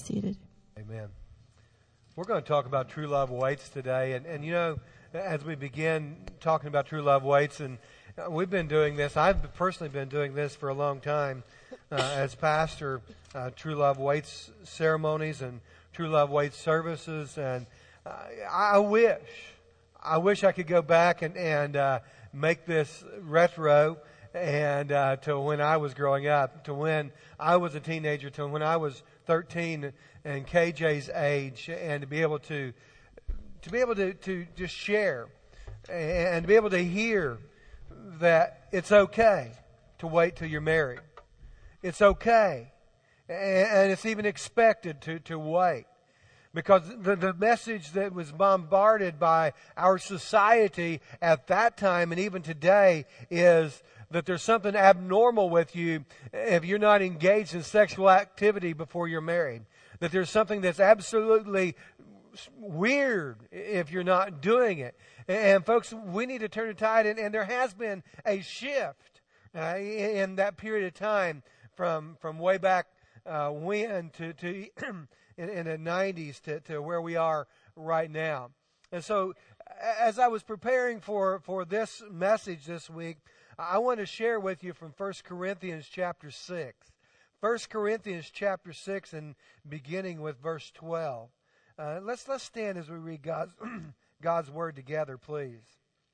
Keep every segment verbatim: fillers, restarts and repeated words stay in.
seated. Amen. We're going to talk about True Love Waits today. And, and you know, as we begin talking about True Love Waits, and we've been doing this, I've personally been doing this for a long time uh, as pastor, uh, True Love Waits ceremonies and True Love Waits services. And uh, I wish, I wish I could go back and, and uh, make this retro and uh, to when I was growing up, to when I was a teenager, to when I was thirteen and K J's age, and to be able to to be able to, to just share and to be able to hear that it's okay to wait till you're married. It's okay. And it's even expected to, to wait. Because the, the message that was bombarded by our society at that time and even today is that there's something abnormal with you if you're not engaged in sexual activity before you're married. That there's something that's absolutely weird if you're not doing it. And folks, we need to turn the tide, and, and there has been a shift uh, in that period of time from from way back uh, when to, to in, in the nineties to, to where we are right now. And so as I was preparing for, for this message this week, I want to share with you from First Corinthians chapter six. First Corinthians chapter six, and beginning with verse twelve. Uh, let's let's stand as we read God's God's word together, please.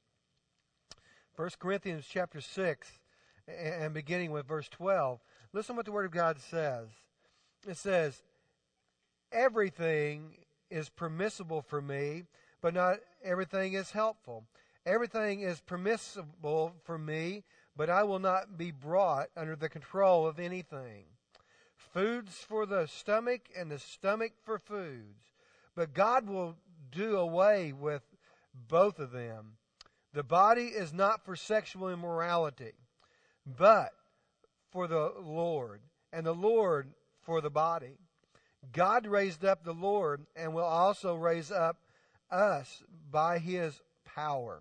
First Corinthians chapter six, and beginning with verse twelve. Listen what the Word of God says. It says, "Everything is permissible for me, but not everything is helpful. Everything is permissible for me, but I will not be brought under the control of anything. Food's for the stomach, and the stomach for foods. But God will do away with both of them. The body is not for sexual immorality, but for the Lord, and the Lord for the body. God raised up the Lord, and will also raise up us by His power.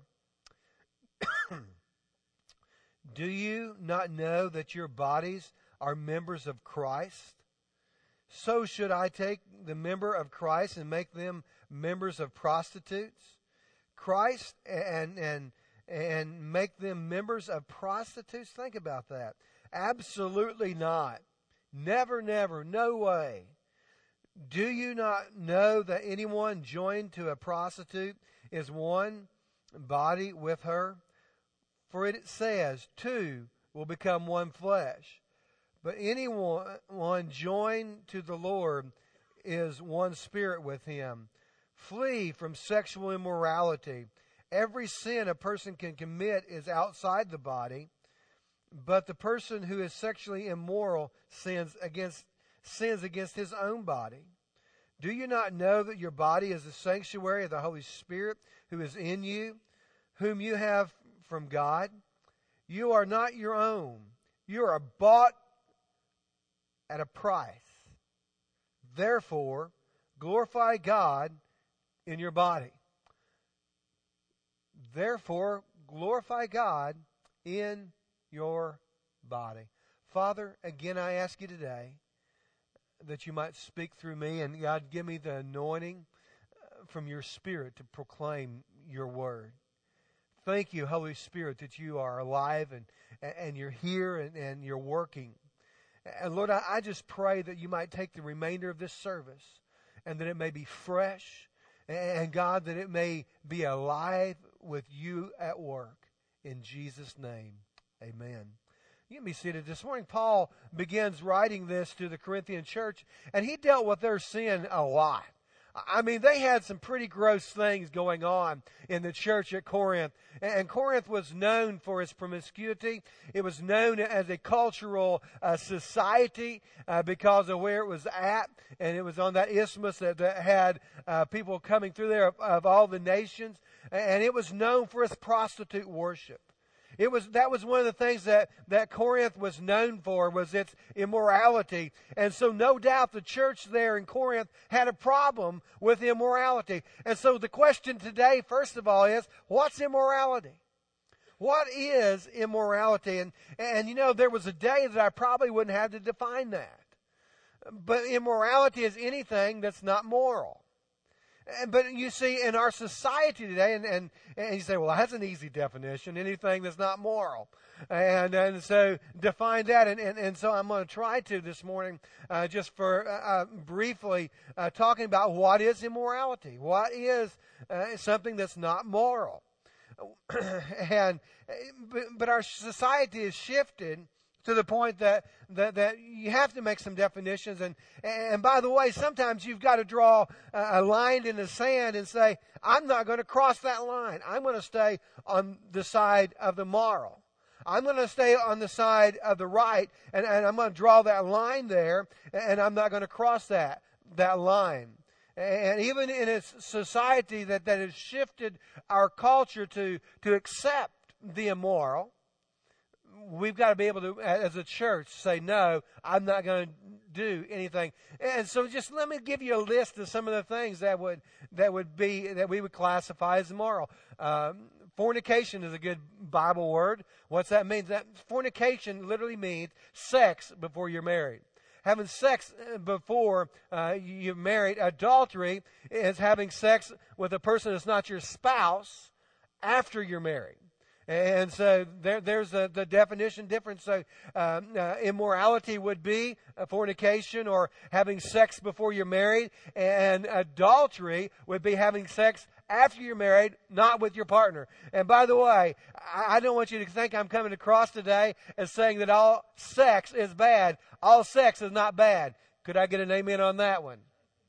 Do you not know that your bodies are members of Christ? So should I take the member of Christ and make them members of prostitutes? Christ and and and make them members of prostitutes? Think about that. Absolutely not. Never, never, no way. Do you not know that anyone joined to a prostitute is one body with her? For it says, two will become one flesh. But anyone one joined to the Lord is one spirit with Him. Flee from sexual immorality. Every sin a person can commit is outside the body, but the person who is sexually immoral sins against sins against his own body. Do you not know that your body is the sanctuary of the Holy Spirit who is in you, whom you have from God? You are not your own. You are bought at a price. Therefore, glorify God in your body. Therefore, glorify God in your body. Father, again, I ask you today that you might speak through me, and God, give me the anointing from your Spirit to proclaim your word. Thank you, Holy Spirit, that you are alive and, and you're here and, and you're working. And Lord, I, I just pray that you might take the remainder of this service and that it may be fresh, and God, that it may be alive with you at work. In Jesus' name, amen. You can be seated. This morning, Paul begins writing this to the Corinthian church, and he dealt with their sin a lot. I mean, they had some pretty gross things going on in the church at Corinth. And Corinth was known for its promiscuity. It was known as a cultural uh, society uh, because of where it was at. And it was on that isthmus that, that had uh, people coming through there of, of all the nations. And it was known for its prostitute worship. It was that was one of the things that, that Corinth was known for, was its immorality. And so no doubt the church there in Corinth had a problem with immorality. And so the question today, first of all, is, what's immorality? What is immorality? And, and you know, there was a day that I probably wouldn't have to define that. But immorality is anything that's not moral. But you see, in our society today, and, and, and you say, well, that's an easy definition, anything that's not moral. And and so define that. And, and, and so I'm going to try to this morning, uh, just for uh, uh, briefly uh, talking about what is immorality. What is uh, something that's not moral? and but, but our society has shifted to the point that, that, that you have to make some definitions. And, and by the way, sometimes you've got to draw a line in the sand and say, I'm not going to cross that line. I'm going to stay on the side of the moral. I'm going to stay on the side of the right, and, and I'm going to draw that line there, and I'm not going to cross that, that line. And even in a society that, that has shifted our culture to, to accept the immoral, we've got to be able to, as a church, say, no, I'm not going to do anything. And so just let me give you a list of some of the things that would that would be, that we would classify as immoral. Um, fornication is a good Bible word. What's that mean? That fornication literally means sex before you're married. Having sex before uh, you're married. Adultery is having sex with a person that's not your spouse after you're married. And so there, there's a, the definition difference. So um, uh, immorality would be a fornication or having sex before you're married. And adultery would be having sex after you're married, not with your partner. And by the way, I, I don't want you to think I'm coming across today as saying that all sex is bad. All sex is not bad. Could I get an amen on that one?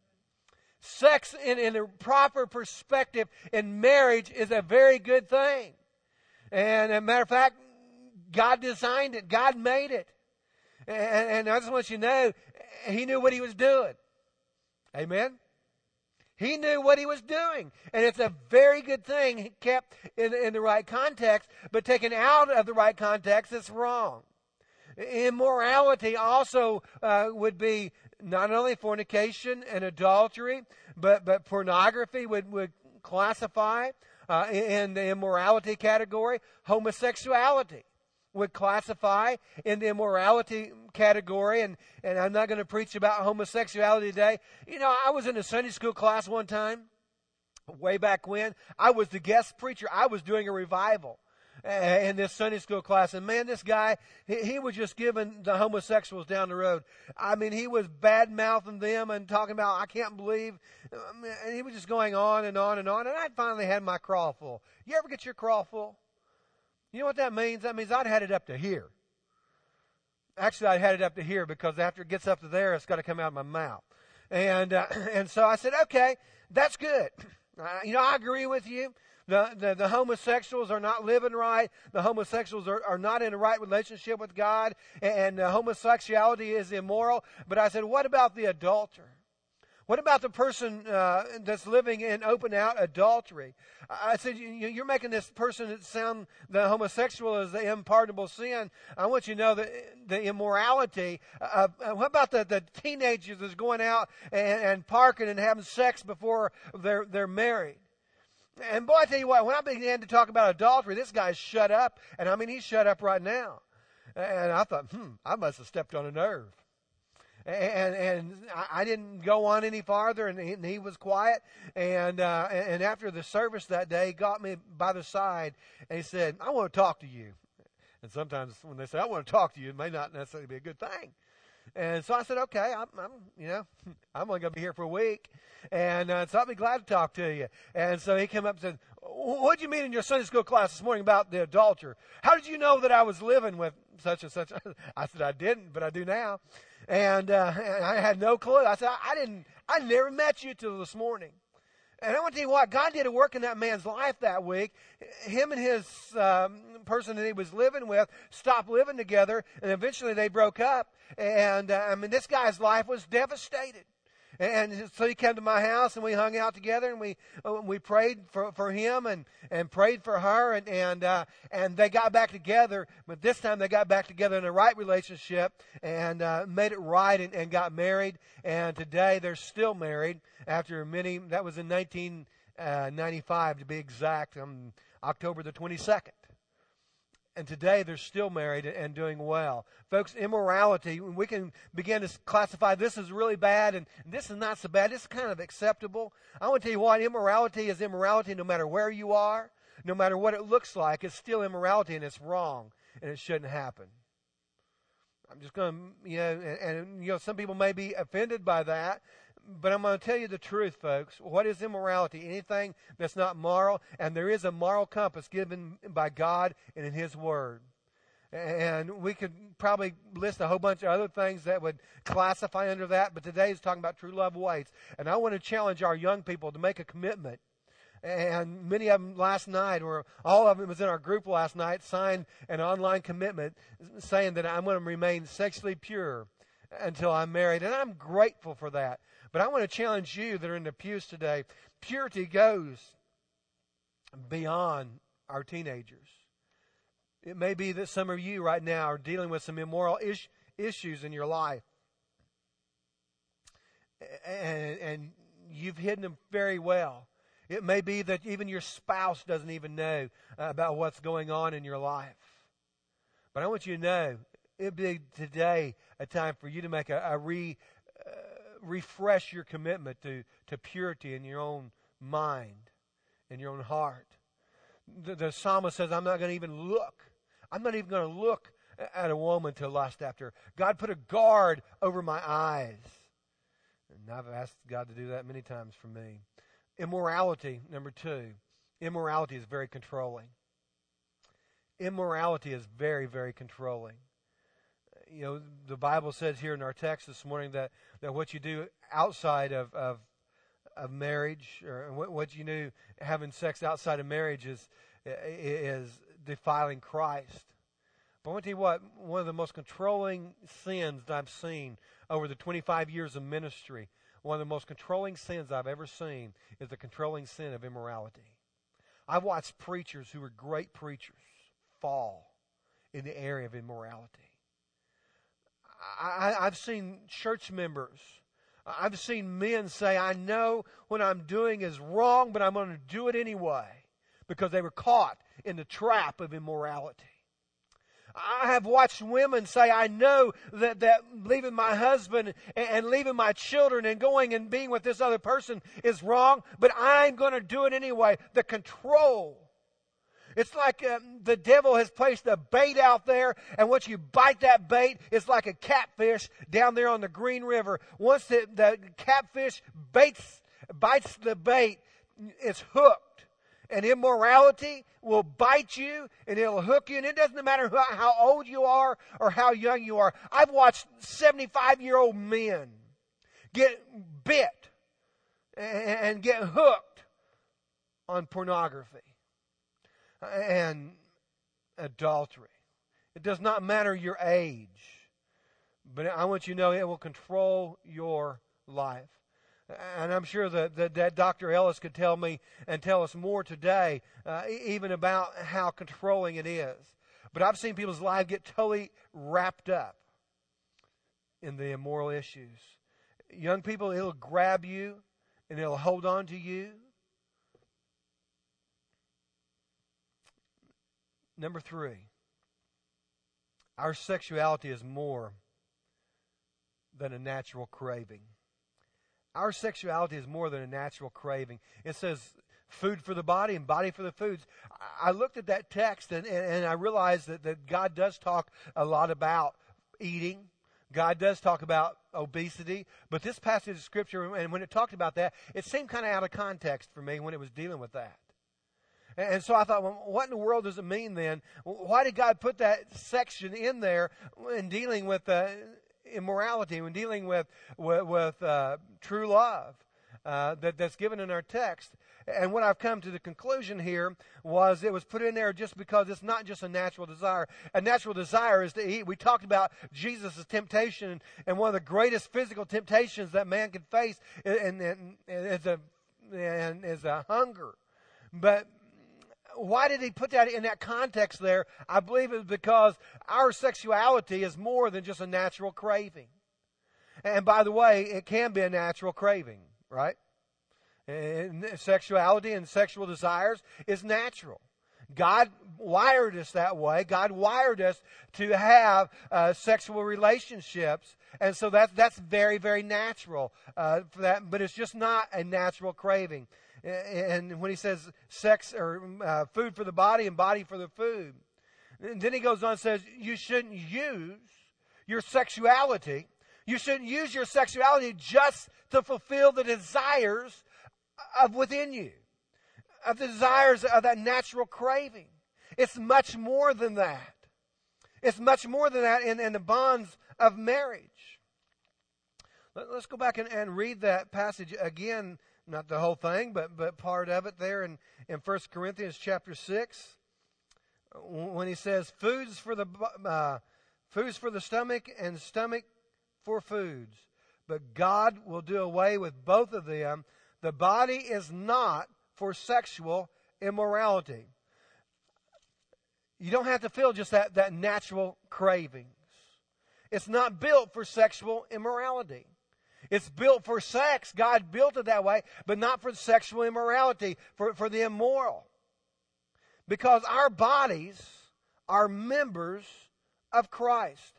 Sex in, in a proper perspective in marriage is a very good thing. And as a matter of fact, God designed it. God made it. And, and I just want you to know, He knew what He was doing. Amen? He knew what He was doing. And it's a very good thing kept in, in the right context, but taken out of the right context, it's wrong. Immorality also uh, would be not only fornication and adultery, but, but pornography would, would classify Uh, in the immorality category. Homosexuality would classify in the immorality category. And, and I'm not going to preach about homosexuality today. You know, I was in a Sunday school class one time, way back when. I was the guest preacher. I was doing a revival uh, in this Sunday school class. And man, this guy, he, he was just giving the homosexuals down the road. I mean, he was bad-mouthing them and talking about, I can't believe, and he was just going on and on and on. And I finally had my craw full. You ever get your craw full? You know what that means? That means I'd had it up to here. Actually, I had it up to here because after it gets up to there, it's got to come out of my mouth. And uh, and so I said, okay, that's good. Uh, you know, I agree with you. The, the, the homosexuals are not living right. The homosexuals are, are not in a right relationship with God. And uh, homosexuality is immoral. But I said, what about the adulterer? What about the person uh, that's living in open out adultery? I said, you, you're making this person sound, the homosexual, as the unpardonable sin. I want you to know that the immorality. Uh, what about the, the teenagers that's going out and, and parking and having sex before they're they're married? And boy, I tell you what, when I began to talk about adultery, this guy's shut up. And I mean, he's shut up right now. And I thought, hmm, I must have stepped on a nerve. And and I didn't go on any farther, and he, and he was quiet. And uh, and after the service that day, he got me by the side, and he said, I want to talk to you. And sometimes when they say, I want to talk to you, it may not necessarily be a good thing. And so I said, okay, I'm, I'm you know, I'm only going to be here for a week. And uh, so I'll be glad to talk to you. And so he came up and said, what did you mean in your Sunday school class this morning about the adulterer? How did you know that I was living with such and such? I said, I didn't, but I do now. And, uh, and I had no clue. I said, I, I didn't, I never met you till this morning. And I want to tell you what, God did a work in that man's life that week. Him and his um, person that he was living with stopped living together, and eventually they broke up. And, uh, I mean, this guy's life was devastated. And so he came to my house, and we hung out together, and we uh, we prayed for, for him and, and prayed for her, and and uh, and they got back together. But this time they got back together in a right relationship and uh, made it right and, and got married. And today they're still married after many. That was in nineteen ninety-five to be exact, on October the twenty-second. And today they're still married and doing well. Folks, immorality, we can begin to classify this as really bad and this is not so bad. This is kind of acceptable. I want to tell you what, immorality is immorality no matter where you are, no matter what it looks like. It's still immorality and it's wrong and it shouldn't happen. I'm just going to, you know, and, and you know, some people may be offended by that. But I'm going to tell you the truth, folks. What is immorality? Anything that's not moral. And there is a moral compass given by God and in His Word. And we could probably list a whole bunch of other things that would classify under that. But today is talking about true love waits. And I want to challenge our young people to make a commitment. And many of them last night, or all of them was in our group last night, signed an online commitment saying that I'm going to remain sexually pure until I'm married. And I'm grateful for that. But I want to challenge you that are in the pews today. Purity goes beyond our teenagers. It may be that some of you right now are dealing with some immoral ish, issues in your life. And, and you've hidden them very well. It may be that even your spouse doesn't even know about what's going on in your life. But I want you to know, it'll be today a time for you to make a, a re... Uh, refresh your commitment to, to purity in your own mind, in your own heart. The, the psalmist says, I'm not going to even look. I'm not even going to look at a woman to lust after. God put a guard over my eyes. And I've asked God to do that many times for me. Immorality, number two. Immorality is very controlling. Immorality is very, very controlling. You know, the Bible says here in our text this morning that, that what you do outside of of, of marriage, or what, what you do having sex outside of marriage is is defiling Christ. But I want to tell you what, one of the most controlling sins that I've seen over the twenty-five years of ministry, one of the most controlling sins I've ever seen is the controlling sin of immorality. I've watched preachers who were great preachers fall in the area of immorality. I, I've seen church members, I've seen men say, I know what I'm doing is wrong, but I'm going to do it anyway, because they were caught in the trap of immorality. I have watched women say, I know that, that leaving my husband and, and leaving my children and going and being with this other person is wrong, but I'm going to do it anyway. The control. It's like um, the devil has placed a bait out there, and once you bite that bait, it's like a catfish down there on the Green River. Once the, the catfish baits, bites the bait, it's hooked. And immorality will bite you, and it'll hook you, and it doesn't matter how, how old you are or how young you are. I've watched seventy-five-year-old men get bit and, and get hooked on pornography and adultery. It does not matter your age, but I want you to know it will control your life. And I'm sure that, that, that Doctor Ellis could tell me and tell us more today, uh, even about how controlling it is. But I've seen people's lives get totally wrapped up in the immoral issues. Young people, it'll grab you and it'll hold on to you. Number three, our sexuality is more than a natural craving. Our sexuality is more than a natural craving. It says food for the body and body for the foods. I looked at that text and, and, and I realized that, that God does talk a lot about eating. God does talk about obesity. But this passage of Scripture, and when it talked about that, it seemed kind of out of context for me when it was dealing with that. And so I thought, well, what in the world does it mean then? Why did God put that section in there in dealing with uh, immorality, when dealing with with, with uh, true love uh, that, that's given in our text? And what I've come to the conclusion here was it was put in there just because it's not just a natural desire. A natural desire is to eat. We talked about Jesus' temptation, and one of the greatest physical temptations that man can face and, and, and is a and is a hunger. But why did he put that in that context there? I believe it's because our sexuality is more than just a natural craving. And by the way, it can be a natural craving, right? And sexuality and sexual desires is natural. God wired us that way. God wired us to have uh, sexual relationships. And so that, that's very, very natural uh, for that. But it's just not a natural craving. And when he says sex or uh, food for the body and body for the food. And then he goes on and says you shouldn't use your sexuality. You shouldn't use your sexuality just to fulfill the desires of within you. Of the desires of that natural craving. It's much more than that. It's much more than that in, in the bonds of marriage. Let, let's go back and, and read that passage again. Not the whole thing, but, but part of it there in, in First Corinthians chapter six. When he says, foods for the, uh, foods for the stomach and stomach for foods. But God will do away with both of them. The body is not for sexual immorality. You don't have to feel just that, that natural cravings. It's not built for sexual immorality. It's built for sex. God built it that way, but not for sexual immorality, for, for the immoral. Because our bodies are members of Christ.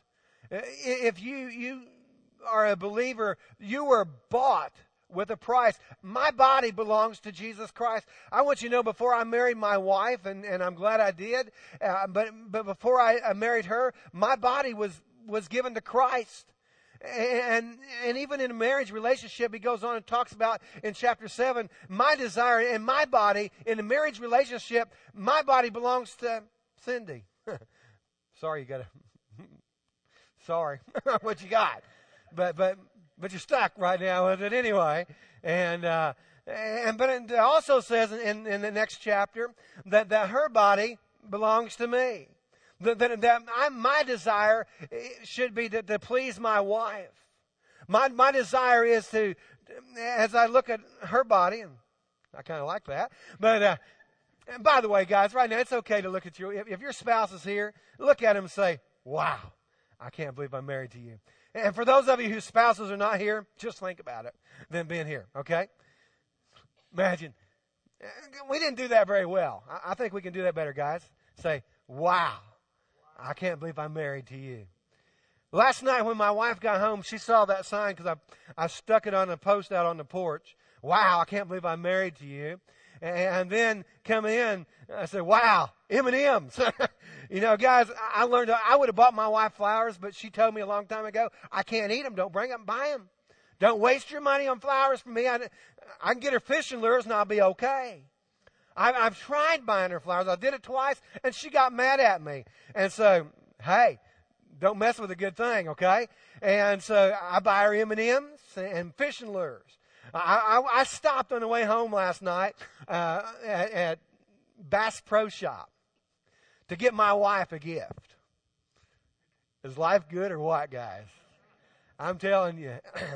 If you, you are a believer, you were bought with a price. My body belongs to Jesus Christ. I want you to know before I married my wife, and, and I'm glad I did, uh, but, but before I, I married her, my body was, was given to Christ. And, and even in a marriage relationship, he goes on and talks about in chapter seven, my desire and my body, in a marriage relationship, my body belongs to Cindy. Sorry, you got to, sorry, what you got. But, but, But you're stuck right now with it anyway. And, uh, and but it also says in, in the next chapter that, that her body belongs to me. That, that, that I, my desire should be to, to please my wife. My, my desire is to, as I look at her body, and I kind of like that. But, uh, and by the way, guys, right now it's okay to look at your, if, if your spouse is here, look at him and say, wow, I can't believe I'm married to you. And for those of you whose spouses are not here, just think about it, them being here, okay? Imagine. We didn't do that very well. I think we can do that better, guys. Say, wow, I can't believe I'm married to you. Last night when my wife got home, she saw that sign because I, I stuck it on a post out on the porch. Wow, I can't believe I'm married to you. And then coming in, I said, wow, M and M's. You know, guys, I learned, I would have bought my wife flowers, but she told me a long time ago, I can't eat them. Don't bring them, buy them. Don't waste your money on flowers for me. I, I can get her fishing lures and I'll be okay. I, I've tried buying her flowers. I did it twice and she got mad at me. And so, hey, don't mess with a good thing, okay? And so I buy her M and M's and fishing lures. I, I, I stopped on the way home last night uh, at, at Bass Pro Shop to get my wife a gift. Is life good or what, guys? I'm telling you.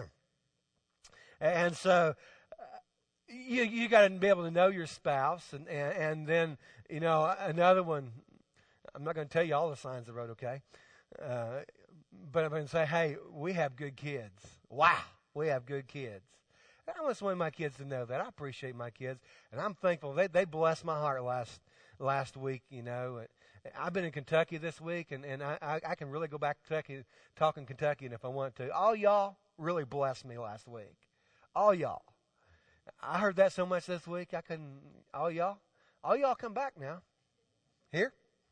And so uh, you you got to be able to know your spouse, and, and and then you know another one. I'm not going to tell you all the signs of the road, okay? Uh, but I'm going to say, hey, we have good kids. Wow, we have good kids. I just want my kids to know that. I appreciate my kids, and I'm thankful. They they blessed my heart last last week, you know. I've been in Kentucky this week, and, and I, I, I can really go back to Kentucky, talking Kentucky, and if I want to. All y'all really blessed me last week. All y'all. I heard that so much this week, I couldn't, all y'all. All y'all come back now. Here.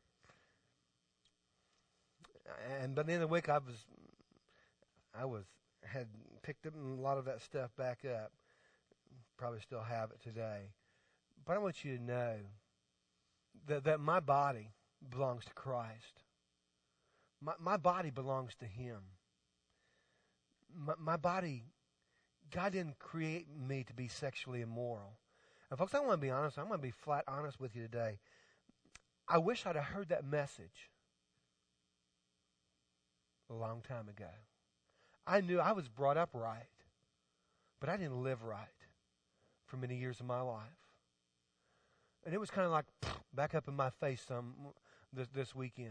And by the end of the week, I was, I was, had picked up a lot of that stuff back up. Probably still have it today. But I want you to know that, that my body belongs to Christ. My, my body belongs to Him. My, my body, God didn't create me to be sexually immoral. And folks, I want to be honest. I'm going to be flat honest with you today. I wish I'd have heard that message a long time ago. I knew I was brought up right, but I didn't live right for many years of my life. And it was kind of like back up in my face some this, this weekend.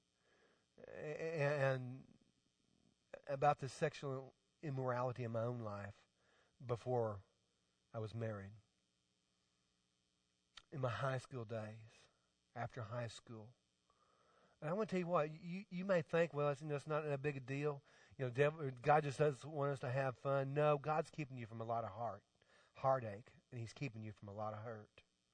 And about the sexual immorality in my own life before I was married. In my high school days. after high school. And I want to tell you what, you, you may think, well, it's, you know, it's not a big a deal. You know, devil, God just doesn't want us to have fun. No, God's keeping you from a lot of heart, heartache, and He's keeping you from a lot of hurt.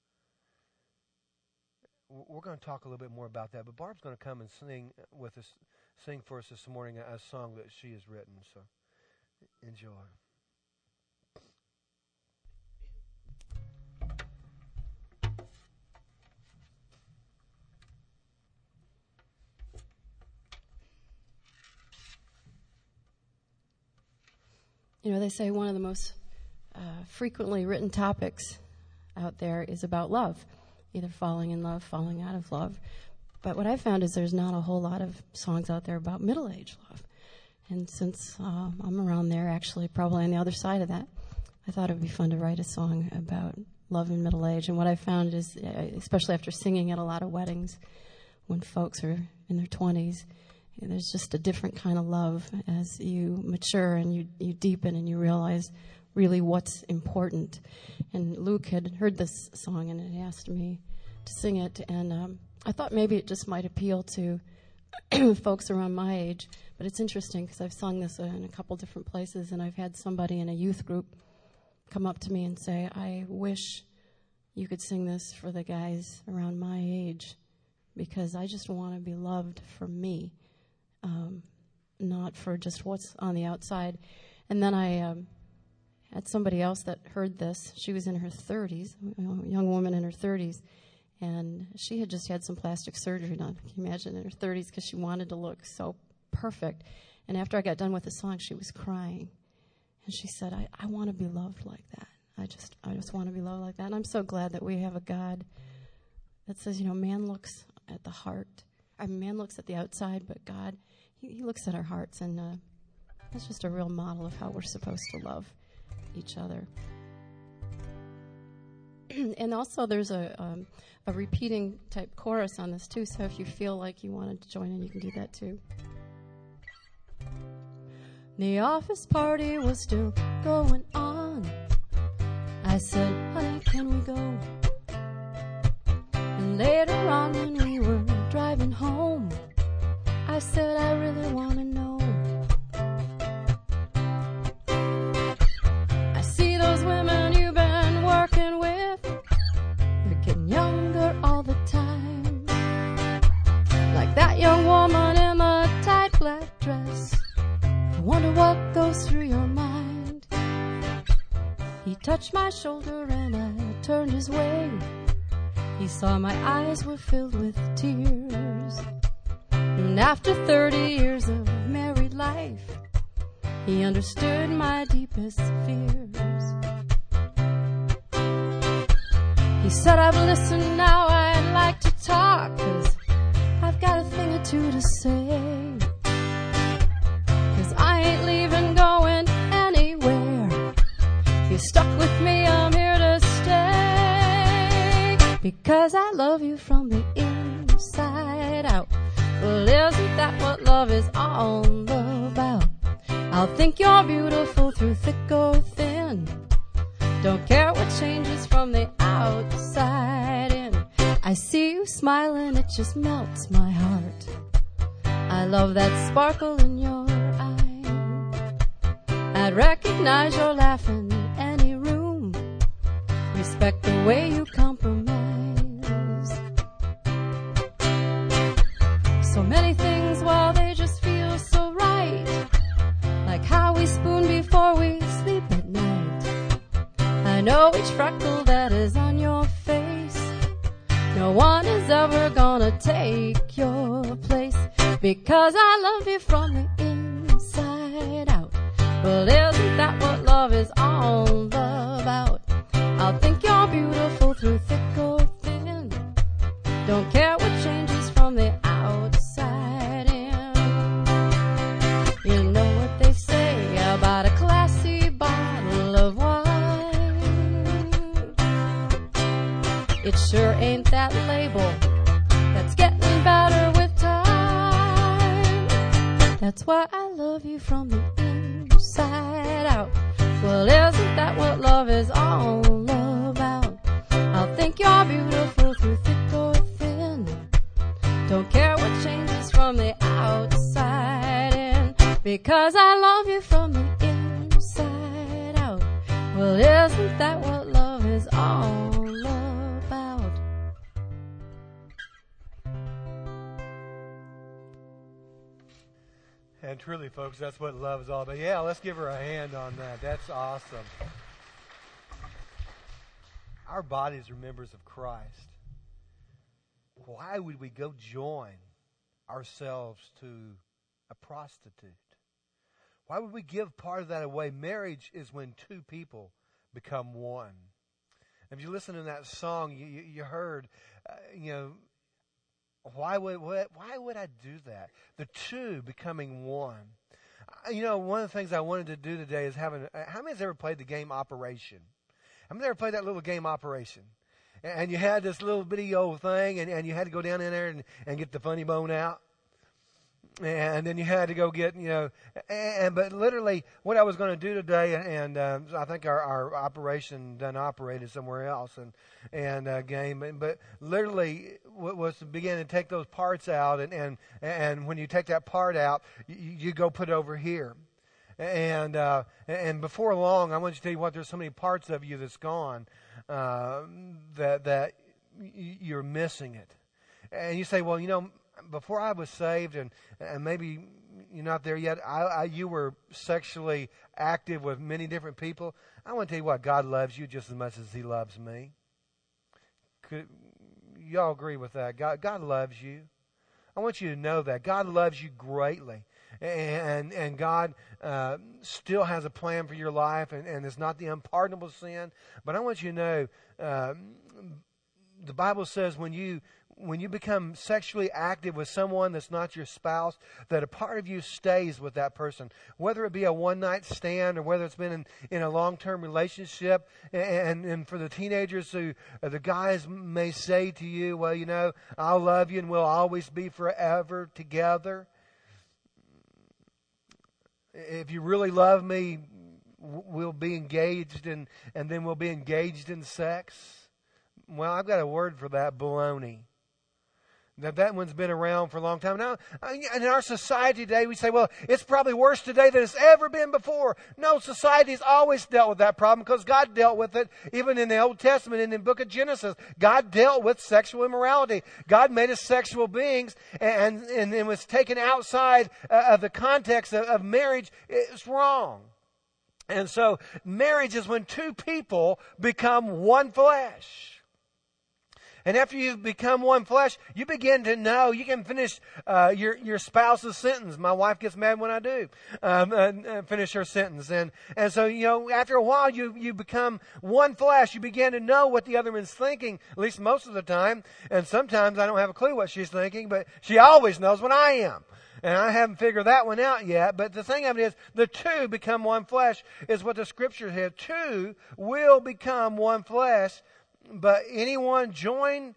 We're going to talk a little bit more about that, but Barb's going to come and sing with us, sing for us this morning a, a song that she has written. So enjoy. You know, they say one of the most uh, frequently written topics out there is about love, either falling in love, falling out of love. But what I found is there's not a whole lot of songs out there about middle-age love. And since uh, I'm around there, actually, probably on the other side of that, I thought it would be fun to write a song about love in middle age. And what I found is, especially after singing at a lot of weddings, when folks are in their twenties, there's just a different kind of love as you mature and you, you deepen and you realize really what's important. And Luke had heard this song and had asked me to sing it, and um, I thought maybe it just might appeal to folks around my age. But it's interesting because I've sung this uh, in a couple different places, and I've had somebody in a youth group come up to me and say, I wish you could sing this for the guys around my age, because I just want to be loved for me. Um, not for just what's on the outside. And then I um, had somebody else that heard this. She was in her thirties, a young woman in her thirties, and she had just had some plastic surgery done. Can you imagine, in her thirties, because she wanted to look so perfect. And after I got done with the song, she was crying. And she said, I, I want to be loved like that. I just I just want to be loved like that. And I'm so glad that we have a God that says, you know, man looks at the heart. I mean, man looks at the outside, but God, he, he looks at our hearts, and uh, that's just a real model of how we're supposed to love each other. And also there's a um, a repeating type chorus on this too, so if you feel like you wanted to join in, you can do that too. The office party was still going on. I said, honey, can we go? And later on when we were driving home, I said, I really want to know. I see those women you've been working with, they're getting younger all the time. Like that young woman in the tight black dress. I wonder what goes through your mind. He touched my shoulder and I turned his way. He saw my eyes were filled with tears. And after thirty years of married life, he understood my deepest fears. He said, I've listened, now I'd like to talk, 'cause I've got a thing or two to say. 'Cause I ain't leaving, going anywhere. You're stuck with me, I'm here to stay. Because I love you from the inside out. Well, isn't that what love is all about? I'll think you're beautiful through thick or thin. Don't care what changes from the outside in. I see you smiling, it just melts my heart. I love that sparkle in your eye. I'd recognize your laugh in any room. Respect the way you compromise. So many things, well, they just feel so right. Like how we spoon before we sleep at night. I know each freckle that is on your face. No one is ever gonna take your place. Because I love you from the inside out. Well, isn't that what love is all about? I'll think you're beautiful through thick or thin. Don't care what changes from the outside in. You know what they say about a classy bottle of wine. It sure ain't that label that's getting better with time. That's why I love you from the inside out. Well, isn't that what love is all about? I'll think you're beautiful through thick or thin. because I love you from the inside out. Well, isn't that what love is all about? And truly, folks, that's what love is all about. Yeah, let's give her a hand on that. That's awesome. Our bodies are members of Christ. Why would we go join ourselves to a prostitute? Why would we give part of that away? Marriage is when two people become one. If you listen to that song, you, you, you heard, uh, you know, why would what, why would I do that? The two becoming one. Uh, you know, one of the things I wanted to do today is having. Uh, how many has ever played the game Operation? How many ever played that little game Operation? And, and you had this little bitty old thing, and, and you had to go down in there and, and get the funny bone out. And then you had to go get, you know, and but literally what I was going to do today, and uh, I think our, our operation done operated somewhere else, and and uh, game, but literally was to begin to take those parts out, and and, and when you take that part out, you, you go put it over here, and uh, and before long, I want you to tell you what, there's so many parts of you that's gone uh, that that you're missing it, and you say, well, you know, before I was saved, and, and maybe you're not there yet, I, I, you were sexually active with many different people. I want to tell you what, God loves you just as much as He loves me. Could, y'all agree with that? God, God loves you. I want you to know that. God loves you greatly. And and God uh, still has a plan for your life, and, and it's not the unpardonable sin. But I want you to know, uh, the Bible says when you When you become sexually active with someone that's not your spouse, that a part of you stays with that person, whether it be a one-night stand or whether it's been in, in a long-term relationship. And, and for the teenagers who, uh, the guys may say to you, well, you know, I'll love you and we'll always be forever together. If you really love me, we'll be engaged and, and then we'll be engaged in sex. Well, I've got a word for that, baloney. That that one's been around for a long time. Now, in our society today, we say, well, it's probably worse today than it's ever been before. No, society's always dealt with that problem because God dealt with it even in the Old Testament and in the book of Genesis. God dealt with sexual immorality. God made us sexual beings, and, and it was taken outside of the context of, of marriage. It's wrong. And so marriage is when two people become one flesh. And after you've become one flesh, you begin to know. You can finish uh, your your spouse's sentence. My wife gets mad when I do um, and, and finish her sentence. And and so, you know, after a while, you, you become one flesh. You begin to know what the other one's thinking, at least most of the time. And sometimes I don't have a clue what she's thinking, but she always knows what I am. And I haven't figured that one out yet. But the thing of it is, the two become one flesh is what the Scripture says. Two will become one flesh. But anyone joined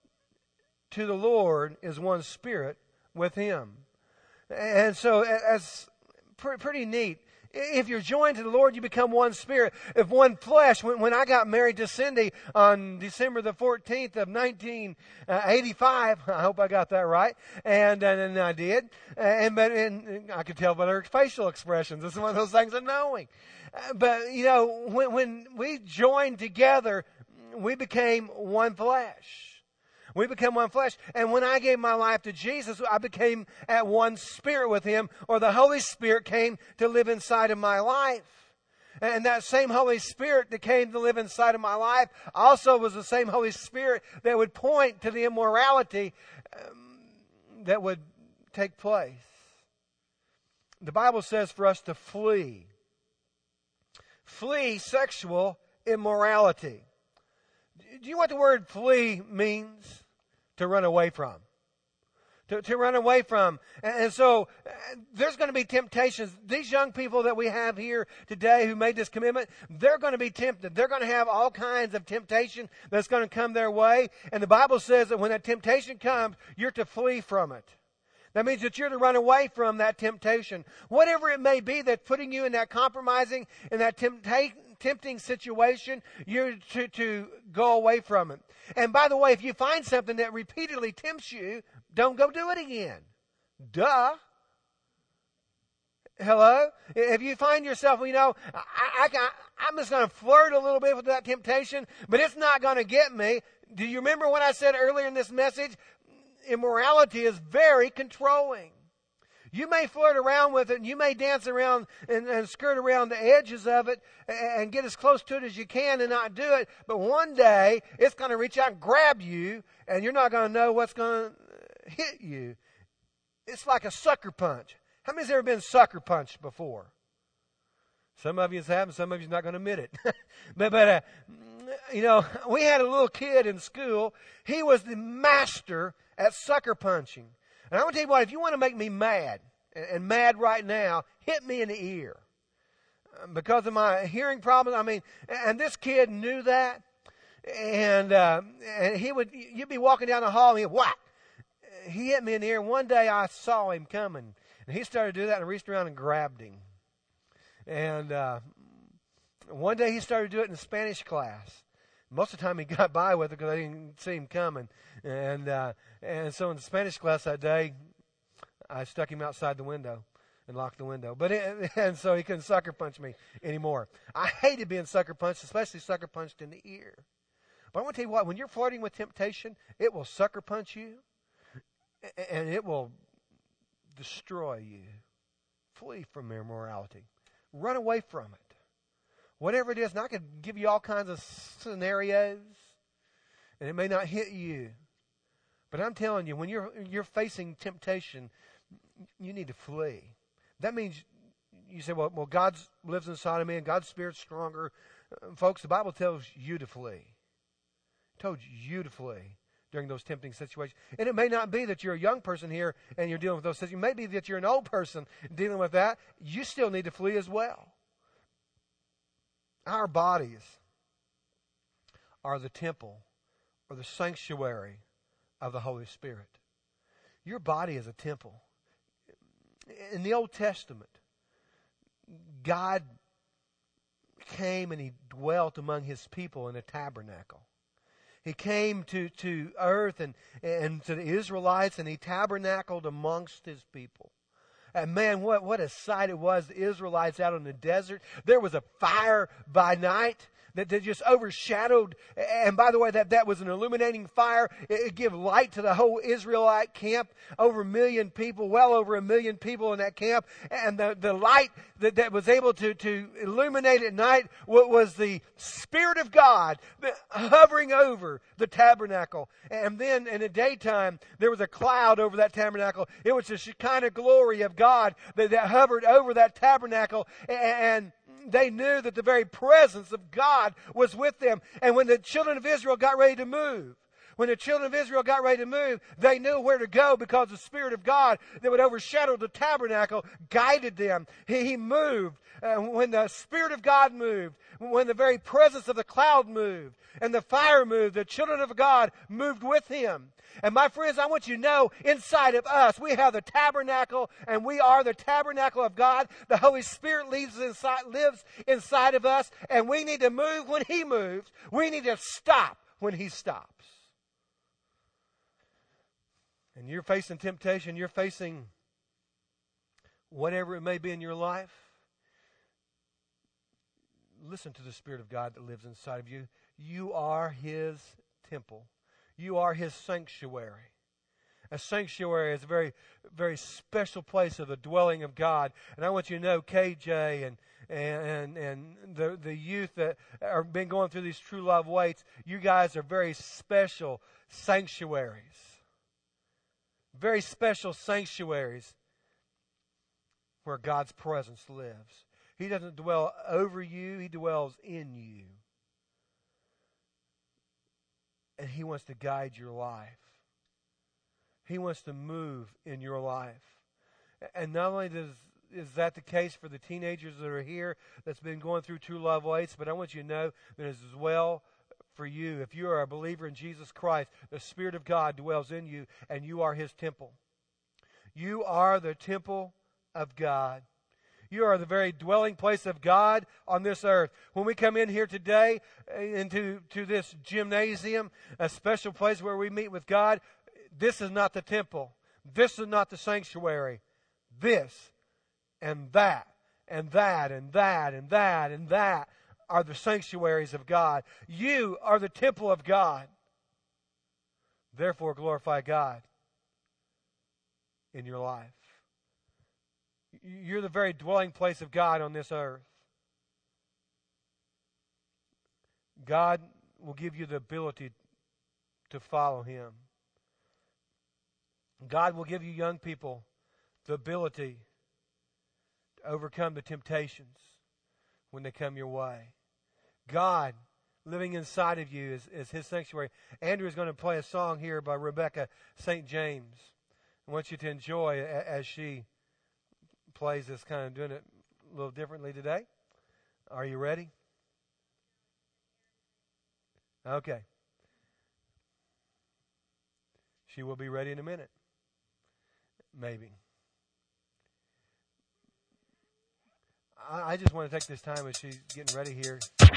to the Lord is one spirit with Him. And so that's pretty neat. If you're joined to the Lord, you become one spirit. If one flesh, when, when I got married to Cindy on December the fourteenth of nineteen eighty-five, I hope I got that right, and, and I did, and, but, and I could tell by her facial expressions. This is one of those things of knowing. But, you know, when, when we joined together, we became one flesh. We became one flesh. And when I gave my life to Jesus, I became at one spirit with Him, or the Holy Spirit came to live inside of my life. And that same Holy Spirit that came to live inside of my life also was the same Holy Spirit that would point to the immorality um, that would take place. The Bible says for us to flee. Flee sexual immorality. Do you know what the word flee means? To run away from. To, to run away from. And, and so uh, there's going to be temptations. These young people that we have here today who made this commitment, they're going to be tempted. They're going to have all kinds of temptation that's going to come their way. And the Bible says that when that temptation comes, you're to flee from it. That means that you're to run away from that temptation. Whatever it may be that's putting you in that compromising, in that temptation, tempting situation, you're to, to go away from it. And by the way, if you find something that repeatedly tempts you, don't go do it again. Duh. Hello? If you find yourself, you know, I, I, I'm just going to flirt a little bit with that temptation, but it's not going to get me. Do you remember what I said earlier in this message? Immorality is very controlling. You may flirt around with it, and you may dance around and, and skirt around the edges of it and, and get as close to it as you can and not do it. But one day, it's going to reach out and grab you, and you're not going to know what's going to hit you. It's like a sucker punch. How many's ever been sucker punched before? Some of you have, and some of you's not going to admit it. but, but uh, you know, we had a little kid in school. He was the master at sucker punching. And I'm going to tell you what, if you want to make me mad, and, and mad right now, hit me in the ear. Because of my hearing problem, I mean, and this kid knew that. And uh, and he would, you'd be walking down the hall and he'd whack. He hit me in the ear, and one day I saw him coming. And he started to do that, and I reached around and grabbed him. And uh, one day he started to do it in Spanish class. Most of the time he got by with it because I didn't see him coming. And uh, and so in the Spanish class that day, I stuck him outside the window and locked the window. But it, and so he couldn't sucker punch me anymore. I hated being sucker punched, especially sucker punched in the ear. But I want to tell you what, when you're flirting with temptation, it will sucker punch you, and it will destroy you. Flee from immorality. Run away from it. Whatever it is, and I could give you all kinds of scenarios, and it may not hit you. But I'm telling you, when you're you're facing temptation, you need to flee. That means you say, well, well, God lives inside of me, and God's Spirit's stronger. Uh, folks, the Bible tells you to flee. It told you to flee during those tempting situations. And it may not be that you're a young person here and you're dealing with those situations. It may be that you're an old person dealing with that. You still need to flee as well. Our bodies are the temple or the sanctuary of the Holy Spirit. Your body is a temple. In the Old Testament, God came and He dwelt among His people in a tabernacle. He came to, to earth and, and to the Israelites, and He tabernacled amongst His people. And man, what, what a sight it was, the Israelites out in the desert. There was a fire by night that, that just overshadowed. And by the way, that, that was an illuminating fire. It, it gave light to the whole Israelite camp. Over a million people, well over a million people in that camp. And the, the light that, that was able to, to illuminate at night was the Spirit of God hovering over the tabernacle. And then in the daytime, there was a cloud over that tabernacle. It was the Shekinah glory of God that, that hovered over that tabernacle. And they knew that the very presence of God was with them. And when the children of Israel got ready to move, when the children of Israel got ready to move, they knew where to go because the Spirit of God that would overshadow the tabernacle guided them. He, he moved. Uh, when the Spirit of God moved, when the very presence of the cloud moved, and the fire moved, the children of God moved with Him. And my friends, I want you to know, inside of us, we have the tabernacle, and we are the tabernacle of God. The Holy Spirit lives inside, lives inside of us, and we need to move when He moves. We need to stop when He stops. And you're facing temptation, you're facing whatever it may be in your life. Listen to the Spirit of God that lives inside of you. You are His temple. You are His sanctuary. A sanctuary is a very, very special place of the dwelling of God. And I want you to know, K J and and and the the youth that have been going through these True Love Waits, you guys are very special sanctuaries. Very special sanctuaries where God's presence lives. He doesn't dwell over you, He dwells in you. And He wants to guide your life. He wants to move in your life. And not only does is that the case for the teenagers that are here that's been going through True Love Waits, but I want you to know that as well for you. If you are a believer in Jesus Christ, the Spirit of God dwells in you, and you are His temple. You are the temple of God. You are the very dwelling place of God on this earth. When we come in here today into to this gymnasium, a special place where we meet with God, this is not the temple. This is not the sanctuary. This and that, and that, and that, and that, and that are the sanctuaries of God. You are the temple of God. Therefore, glorify God in your life. You're the very dwelling place of God on this earth. God will give you the ability to follow Him. God will give you young people the ability to overcome the temptations when they come your way. God living inside of you is, is His sanctuary. Andrew is going to play a song here by Rebecca Saint James. I want you to enjoy as she plays this, kind of doing it a little differently today. Are you ready? Okay. She will be ready in a minute. Maybe. I, I just want to take this time as she's getting ready here.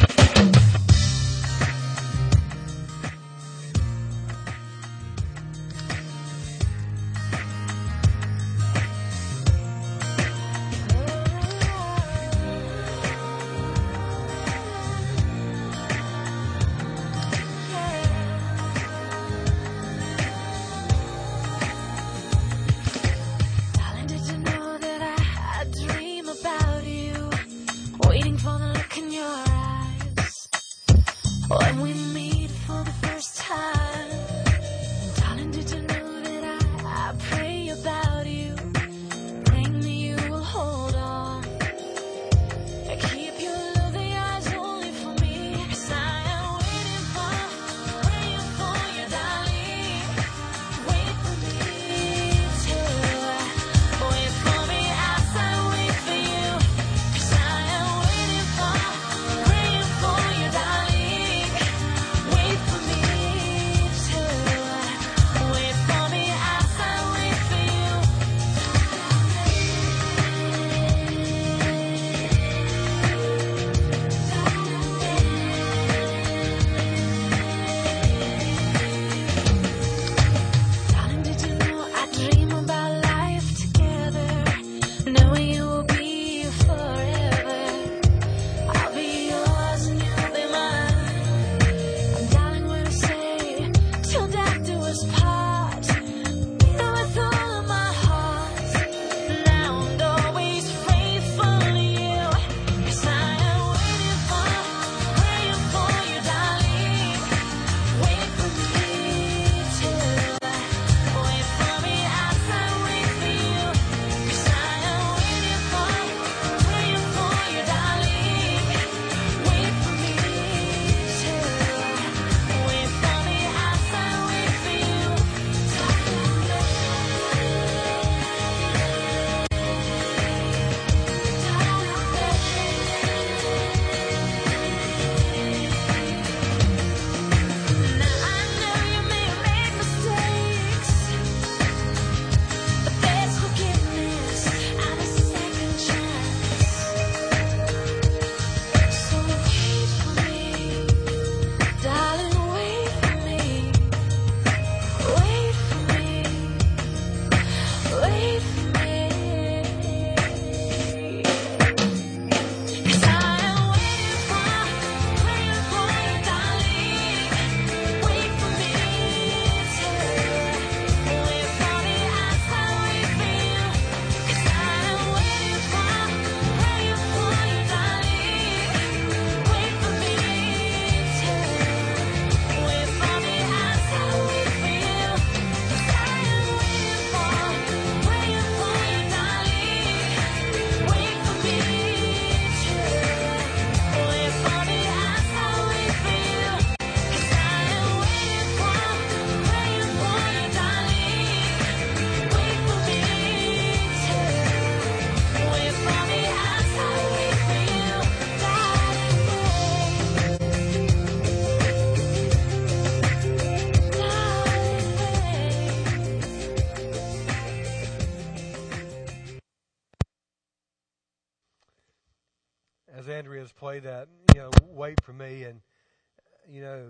As Andrea's played that, you know, wait for me, and, you know,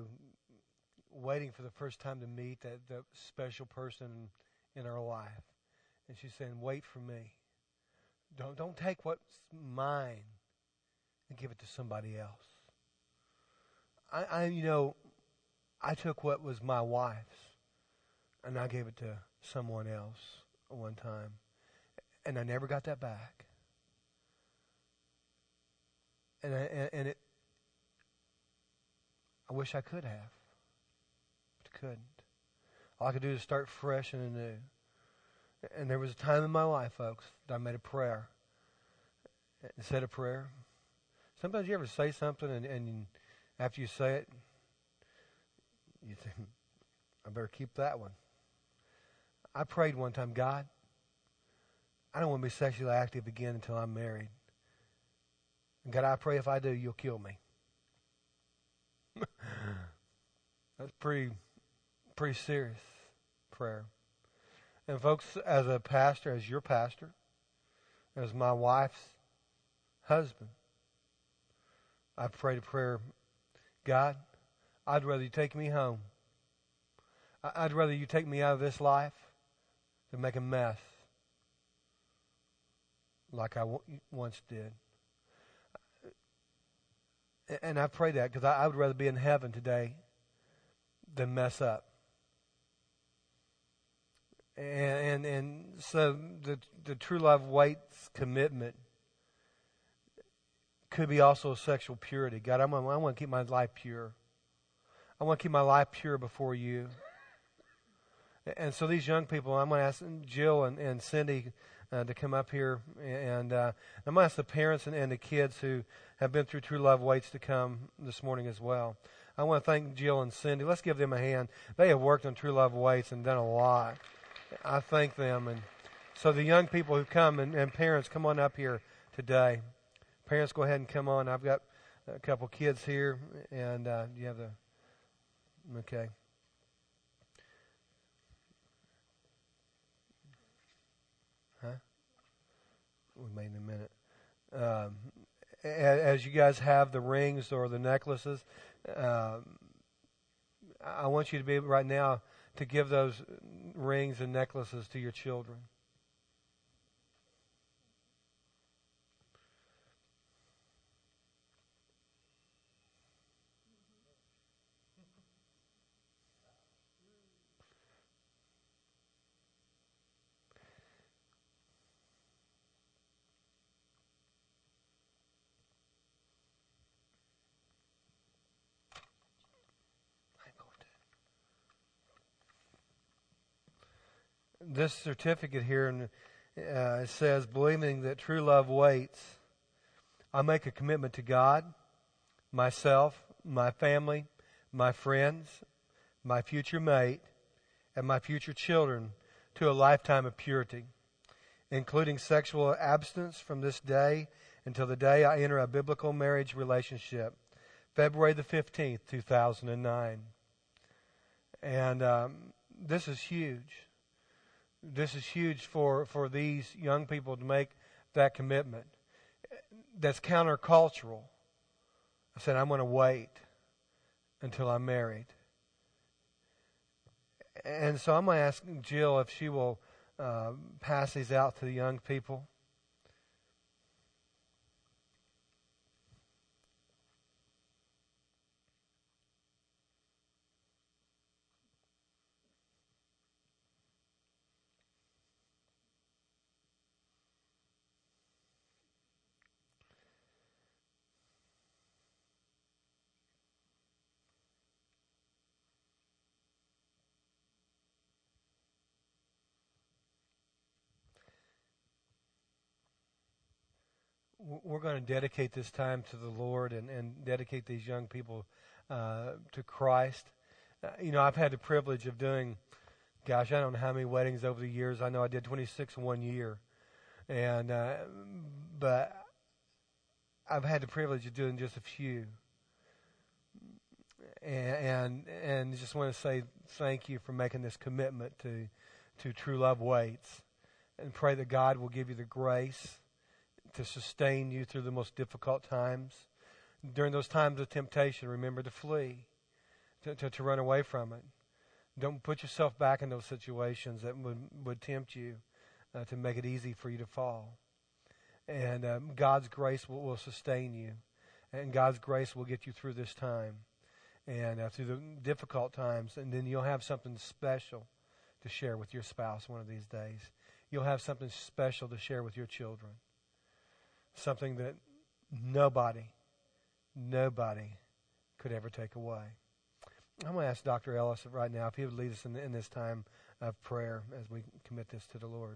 waiting for the first time to meet that, that special person in our life. And she's saying, wait for me. Don't, don't take what's mine and give it to somebody else. I, I, you know, I took what was my wife's and I gave it to someone else one time. And I never got that back. And I, and it, I wish I could have, but I couldn't. All I could do is start fresh and anew. And there was a time in my life, folks, that I made a prayer. And said a prayer. Sometimes you ever say something and, and after you say it, you think, I better keep that one. I prayed one time, God, I don't want to be sexually active again until I'm married. And God, I pray if I do, you'll kill me. That's pretty, pretty serious prayer. And folks, as a pastor, as your pastor, as my wife's husband, I prayed a prayer, God, I'd rather you take me home. I'd rather you take me out of this life than make a mess like I w- once did. And I pray that because I, I would rather be in heaven today than mess up. And and, and so the the true love waits commitment could be also sexual purity. God, I'm, I want to keep my life pure. I want to keep my life pure before you. And so these young people, I'm going to ask Jill and, and Cindy uh, to come up here. And uh, I'm going to ask the parents and, and the kids who have been through True Love Waits to come this morning as well. I want to thank Jill and Cindy. Let's give them a hand. They have worked on True Love Waits and done a lot. I thank them. And so the young people who come and, and parents, come on up here today. Parents, go ahead and come on. I've got a couple kids here. And uh, you have the... Okay. Huh? We'll wait in a minute. Um, as you guys have the rings or the necklaces, um, I want you to be able right now to give those rings and necklaces to your children. This certificate here uh, says, believing that true love waits, I make a commitment to God, myself, my family, my friends, my future mate, and my future children to a lifetime of purity, including sexual abstinence from this day until the day I enter a biblical marriage relationship, February the fifteenth, two thousand nine. And um, this is huge. This is huge for, for these young people to make that commitment. That's countercultural. I said, I'm going to wait until I'm married. And so I'm going to ask Jill if she will uh, pass these out to the young people. We're going to dedicate this time to the Lord and, and dedicate these young people uh, to Christ. Uh, you know, I've had the privilege of doing, gosh, I don't know how many weddings over the years. I know I did twenty-six in one year. And, uh, but I've had the privilege of doing just a few. And, and, and just want to say thank you for making this commitment to, to True Love Waits. And pray that God will give you the grace to sustain you through the most difficult times. During those times of temptation, remember to flee, to, to, to run away from it. Don't put yourself back in those situations that would, would tempt you uh, to make it easy for you to fall. And um, God's grace will, will sustain you. And God's grace will get you through this time and uh, through the difficult times. And then you'll have something special to share with your spouse one of these days. You'll have something special to share with your children. Something that nobody, nobody could ever take away. I'm going to ask Doctor Ellis right now if he would lead us in, in this time of prayer as we commit this to the Lord.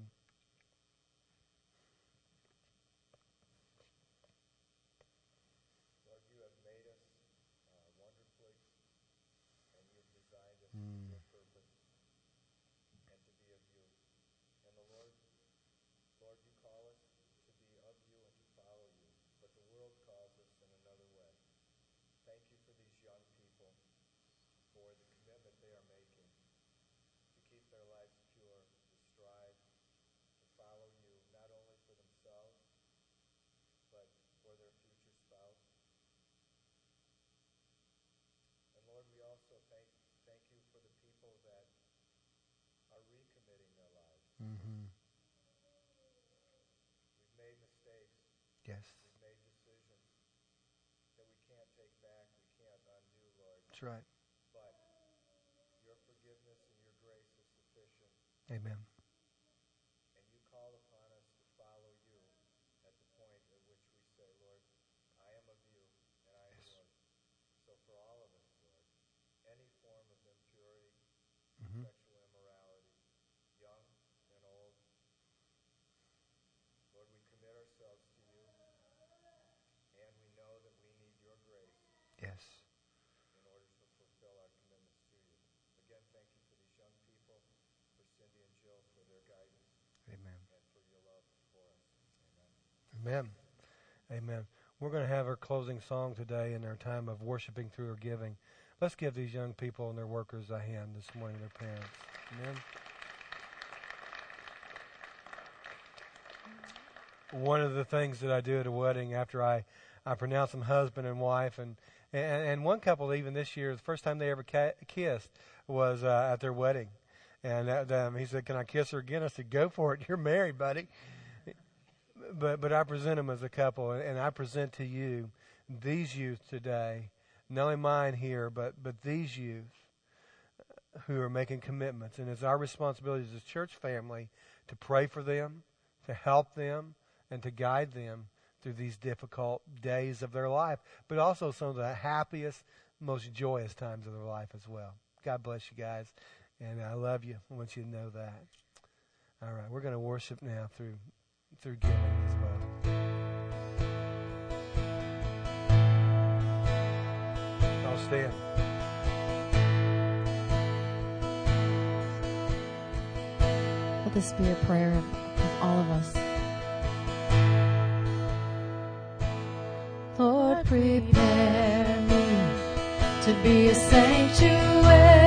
Lord, you have made us uh, wonderfully, and you've designed us mm. for your purpose and to be of you. And the Lord, Lord, you call us to be of you and to follow you, but the world calls us in another way. Thank you for these young people, for the commitment they are making to keep their lives pure, to strive, to follow you, not only for themselves, but for their future spouse. And Lord, we also thank thank you for the people that are recommitting their lives. Mm-hmm. We've made mistakes. Yes. We've made decisions that we can't take back, we can't undo, Lord. That's right. But your forgiveness and your grace is sufficient. Amen. And you call upon us to follow you at the point at which we say, Lord, I am of you and I am yours. So for all of us, Lord, any form of impurity, mm-hmm. sexual immorality, young and old, Lord, we commit ourselves to you, and we know that we need your grace. Yes. In order to fulfill our commitments to you. Again, thank you for these young people, for Cindy and Jill, for their guidance. Amen. And for your love for us. Amen. Amen. Amen. We're going to have our closing song today in our time of worshiping through our giving. Let's give these young people and their workers a hand this morning, their parents. Amen. One of the things that I do at a wedding after I, I pronounce them husband and wife, and, and, and one couple even this year, the first time they ever ca- kissed was uh, at their wedding. And that, um, he said, can I kiss her again? I said, go for it. You're married, buddy. But but I present them as a couple, and, and I present to you these youth today, not only mine here, but, but these youth who are making commitments. And it's our responsibility as a church family to pray for them, to help them, and to guide them through these difficult days of their life, but also some of the happiest, most joyous times of their life as well. God bless you guys, and I love you. I want you to know that. All right, we're going to worship now through through giving as well. I'll stand. Let this be a prayer of, of all of us. Lord, prepare me to be a sanctuary,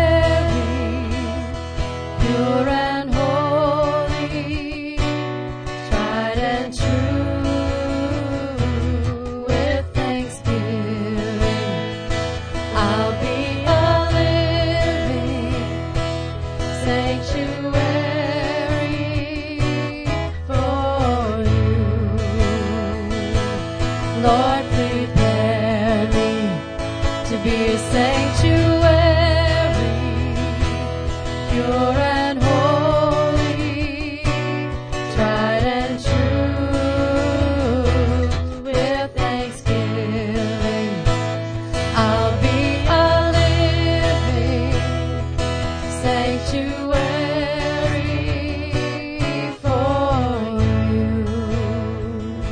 pure and holy, tried and true. With thanksgiving, I'll be a living sanctuary for you, Lord. Prepare me to be a sanctuary, pure and holy, tried and true. With thanksgiving, I'll be a living sanctuary for you.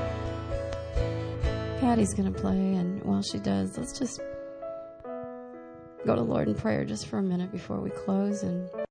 Patty's going to play, and while she does, let's just go to the Lord in prayer just for a minute before we close. And